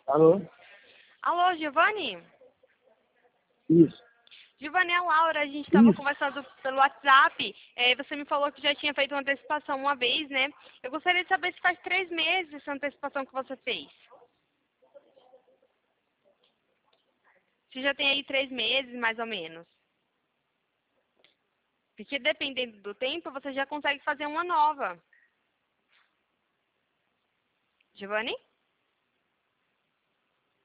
Alô? Alô, Giovanni? Isso. Giovanni, é a Laura, a gente estava Isso. conversando pelo WhatsApp, você me falou que já tinha feito uma antecipação uma vez, né? Eu gostaria de saber se faz 3 meses essa antecipação que você fez. Se já tem aí 3 meses, mais ou menos. Porque dependendo do tempo, você já consegue fazer uma nova. Giovanni?